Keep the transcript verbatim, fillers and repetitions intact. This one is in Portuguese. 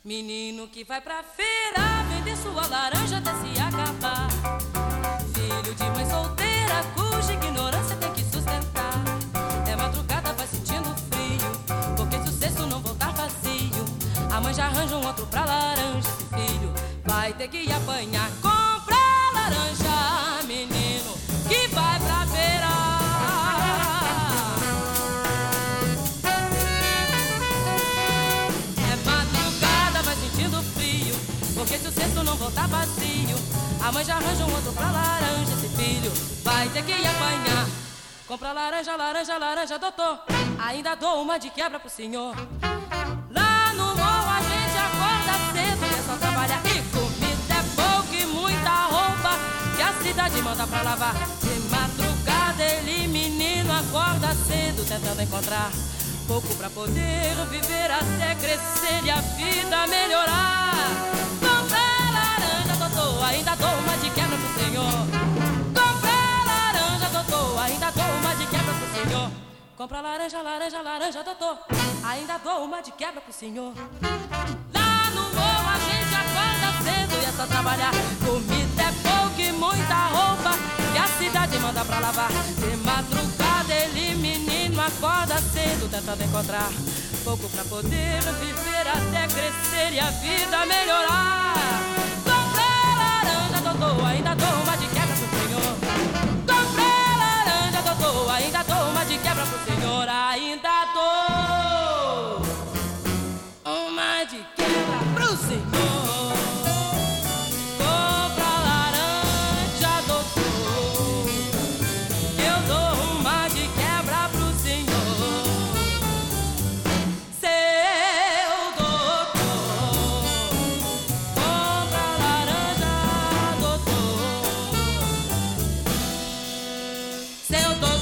Menino que vai pra feira vender sua laranja até se acabar. Filho de mãe solteira cuja ignorância tem que sustentar. É madrugada, vai sentindo frio, porque se o cesto não voltar vazio, a mãe já arranja um outro pra laranja. Esse filho vai ter que apanhar. Compra laranja, menino que vai pra feira. Porque se o cesto não voltar vazio, a mãe já arranja um outro pra laranja. Esse filho vai ter que apanhar. Compra laranja, laranja, laranja, doutor, ainda dou uma de quebra pro senhor. Lá no morro a gente acorda cedo e é só trabalhar. E comida é pouco e muita roupa que a cidade manda pra lavar. De madrugada ele, menino, acorda cedo tentando encontrar pouco pra poder viver até crescer e a vida melhorar. Comprar laranja, doutor, ainda dou uma de quebra pro senhor. Comprar laranja, doutor, ainda dou uma de quebra pro senhor. Compra laranja, laranja, laranja, doutor, ainda dou uma de quebra pro senhor. Lá no morro a gente acorda cedo e é só trabalhar. Comida é pouco e muita roupa que a cidade manda pra lavar. De madrugada ele, menino, acorda cedo tentando encontrar pouco pra poder viver até crescer e a vida melhorar. Comprei laranja, doutor, ainda dou uma de quebra pro senhor. Comprei laranja, doutor, ainda dou uma de quebra pro senhor. Ainda dou uma de quebra pro senhor. Seu